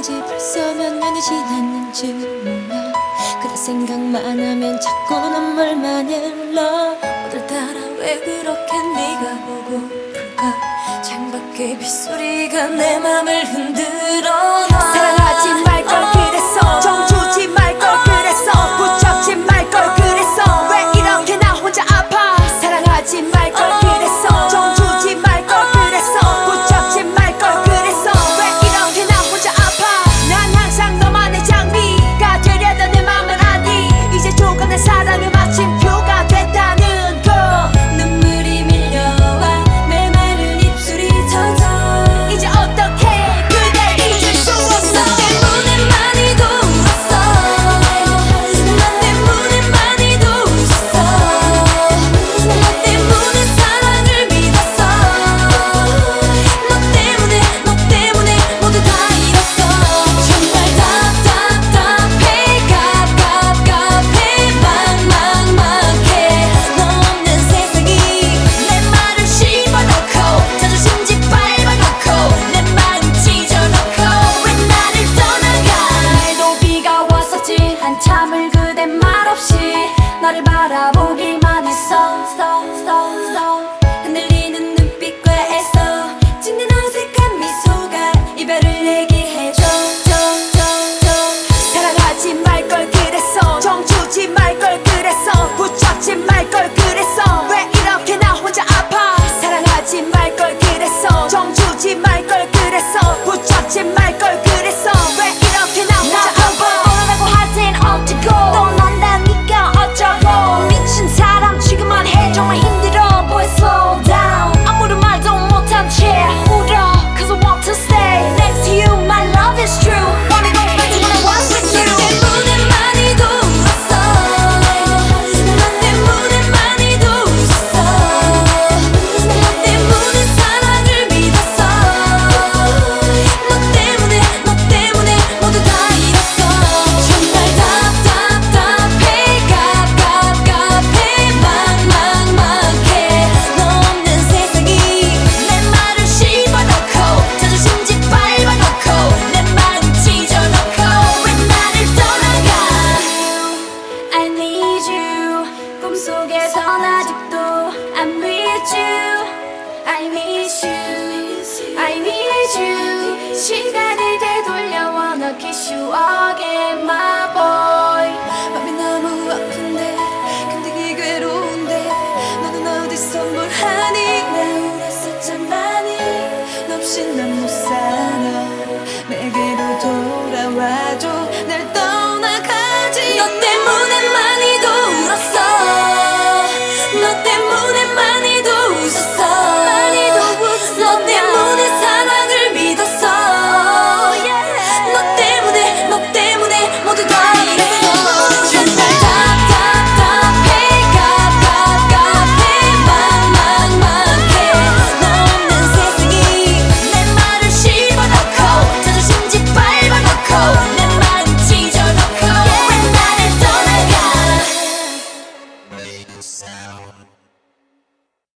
건지 벌써 몇 년이 지났는지 몰라. 그대 생각만 하면 자꾸 눈물만 흘러. 오늘따라 왜 그렇게 네가 보고플까. 창밖의 빗소리가 내 맘을 흔들어. 사랑하지 말걸 그랬어. 정 주지 말걸 그랬어. 붙잡지 말걸 그랬어. 왜 이렇게 나 혼자 아파. 사랑하지 말걸 그랬어. 정 주지 말걸 그랬어. 붙잡지 말걸 그랬어. 왜 이렇게 나 혼자 아파. 난 항상 너만의 장미가 되려던 내 맘을 아니. 이제 조금의 사랑이 마침표가 됐다는 거. 눈물이 밀려와 메마른 입술이 터져. 이제 어떡해 그댈 잊을 수 없어. 너 때문에 많이도 울었어. 너 때문에 많이도 웃었어. 너 때문에 사랑을 믿었어. 너 때문에 모두 다 잃었어. 정말 답답해 갑갑해 막막막해. 너 없는 세상이 내 말을 씹어놓고 자존심 짓밟아놓고 내 마음 찢어놓고 왜 나를 떠나가. 날도 비가 왔었지. 한참을 그대 말없이 나를 바라보기만 했어. 흔들리는 눈빛과 애써 짓는 어색한 미소가 이별을 얘기해줘. 사랑하지 말걸 그랬어. 정 주지 말걸 그랬어. 붙잡지 말걸 그랬어. 왜 이렇게 나 혼자 아파. 사랑하지 말걸 그랬어. 정 주지 말걸 그랬어. 붙잡지 말걸 그랬어. 왜 이렇게 나 혼자 아파. 떠나라고 할 땐 어쩌고 떠난다니까 어쩌고. 미친 사람 취급만 해 정말 힘들어 boy slow down. 아무런 말도 못한 채 울어 cause I want to stay next to you. My love is true. Wanna go back to when I was with you. 너 때문에 많이도 울었어. 너 때문에 많이도 웃었어. 너 때문에 사랑을 믿었어. 너 때문에 모두 다 잃었어. 정말 답답해 갑갑해 막막막해. 너 없는 세상이 내 말을 씹어놓고 자존심 짓밟아놓고 내 마음 찢어놓고 왜 나를 떠나가. I need you. 꿈속에선 아직도 I'm with you. I miss you. I need you. 시간을 되돌려 wanna kiss you again my boy. 맘이 너무 아픈데 견디기 괴로운데 너는 어디서 뭘 하니.